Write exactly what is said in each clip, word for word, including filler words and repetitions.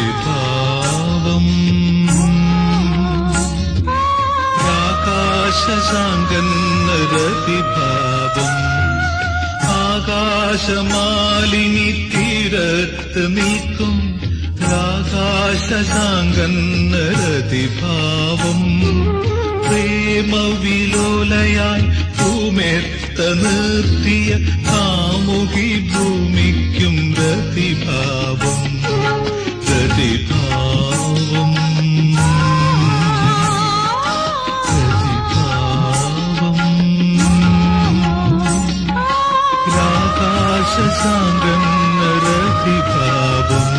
രതിഭാവം ആകാശസാങ്കന്ന രതിഭാവം ആകാശമാലിനി തീരത്ത് നിൽക്കും ആകാശസാങ്കന്ന രതിഭാവം പ്രേമവിലോലയായി ഭൂമെത്ത നിർത്തിയ കാമുകി ഭൂമിക്കും രതിഭാവം രതിഭാവം രതിഭാവം ആകാശസാങ്കന്ന രതിഭാവം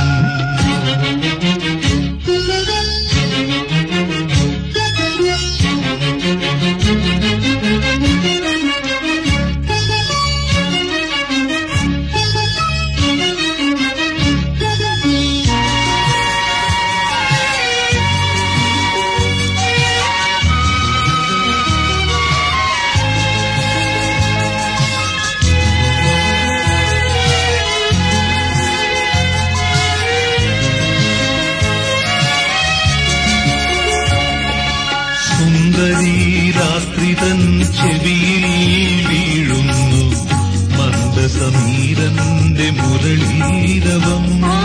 സുന്ദരീരാത്രിതൻ ചെവിയിൽ വീഴുന്നു മന്ദസമീരന്റെ മുരളീരവം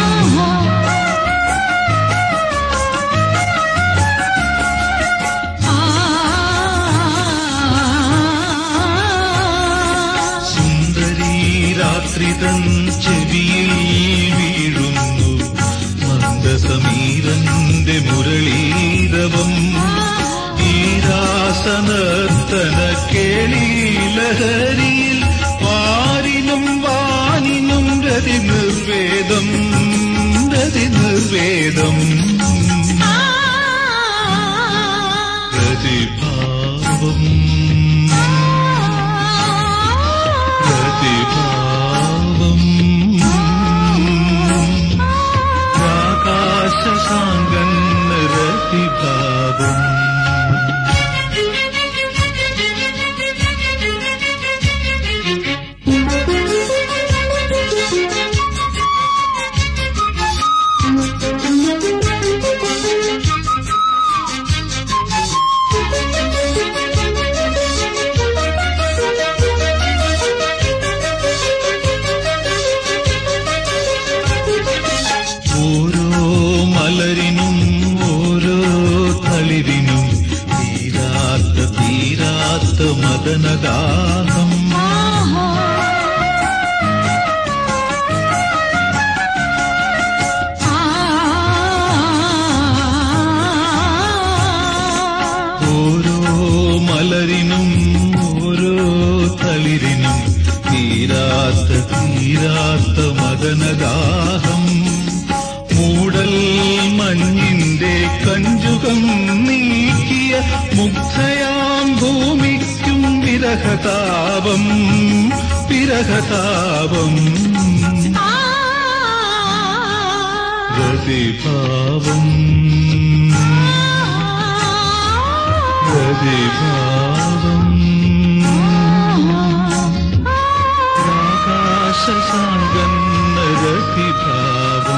സുന്ദരീരാത്രിതൻ ചെവിയിൽ വീഴുന്നു മന്ദസമീരന്റെ മുരളീരവം ഈരാസനർത്തന കേളീലഹരിയിൽ വാരിനും വാനിനും രതി നിർവേദം രതി നിർവേദം രതിഭാവം രതിഭാവം ആകാശസാങ്കന്ന രതിഭാവം മലരിനും ഓരോ തളിരിനും തീരാത്ത തീരാത്ത മദനദാഹം ഓരോ മലരിനും ഓരോ തളിരിനും തീരാത്ത തീരാത്ത മദനദാഹം മൂടൽ മഞ്ഞിന്റെ കഞ്ചുകം നീക്കിയ മുഗ്ധയാം ഭൂമിക്കും വിരഹതാപം വിരഹതാപം രതിഭാവം രതിഭാവം ആകാശസാങ്കന്ന രതിഭാവം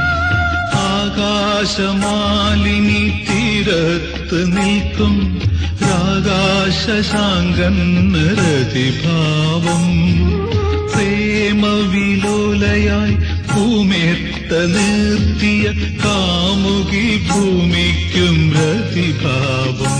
ആകാശമാലിനി തീരത്ത് നിൽക്കും ആകാശസാങ്കന്ന രതിഭാവം പ്രേമവിലോലയായി ഭൂമെത്ത നിർത്തിയ കാമുകി ഭൂമിക്കും രതിഭാവം